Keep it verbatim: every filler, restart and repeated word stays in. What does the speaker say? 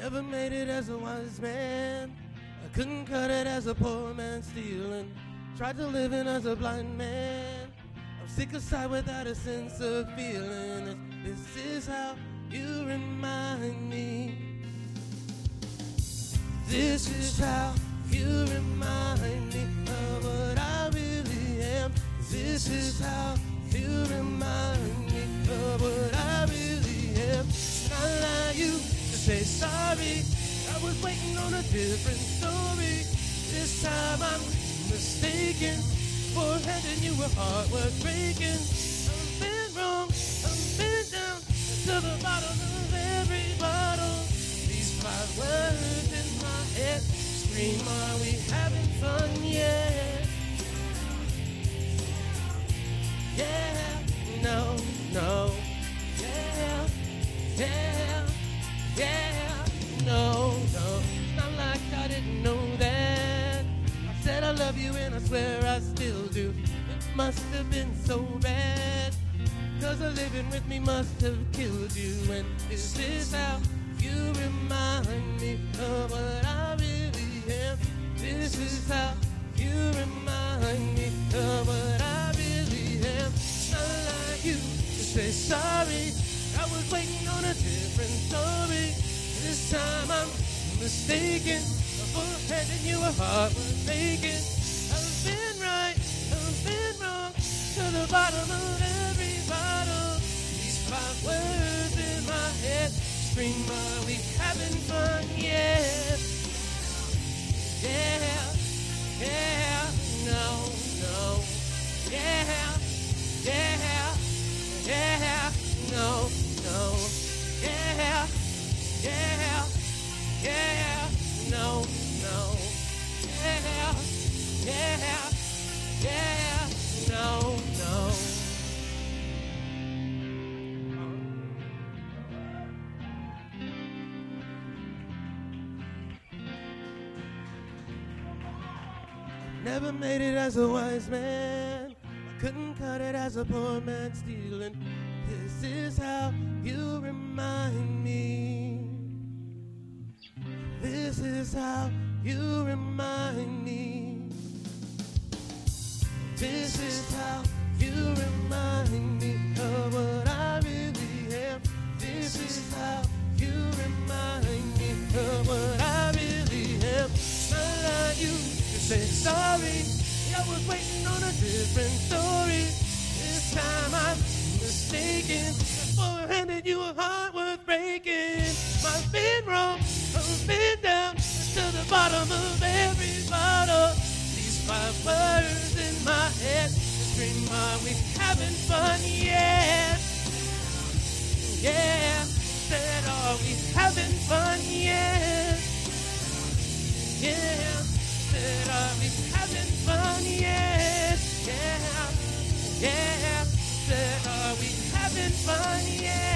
Never made it as a wise man. I couldn't cut it as a poor man stealing. Tried to live in as a blind man. I'm sick aside without a sense of feeling. This is how you remind me. This is how you remind me of what I really am. This is how you remind me of what I really am. It's not like you to say sorry. I was waiting on a different story. This time I'm mistaken for handing you a heart worth breaking. I've been wrong, I've been down to the bottom of every bottle. These five words in my head scream, are we having fun yet? Yeah, no, no. Yeah, yeah, yeah, no, no. Not like I didn't know that. I said I love you and I swear I still do. It must have been so bad, 'cause the living with me must have killed you. And this is how you remind me of what I really am. This is how you remind me of what I really am. Not like you to say sorry. I was waiting on a different story. This time I'm mistaken for handing you a heart worth making. I've been right, I've been wrong, to the bottom of every bottle. These five words in my head scream, are we having fun yet? Yeah, yeah, no, no. Yeah, yeah, yeah, no, no. Yeah, yeah, yeah, no, no. Yeah, yeah, yeah, no, no. Never made it as a wise man. I couldn't cut it as a poor man stealing. This is how you remind me. This is how you remind me. This is how you remind me of what I really am. This is how you remind me of what I really am. Not like you to say sorry. I was waiting on a different story. This time I'm mistaken for handing you a heart worth breaking. I've been wrong, I've been down to the bottom of every bottle. These five words in my head scream, are we having fun yet? Yeah, said, are we having fun yet? Yeah, said, are we having fun yet? Yeah, yeah, said, are we having fun yet?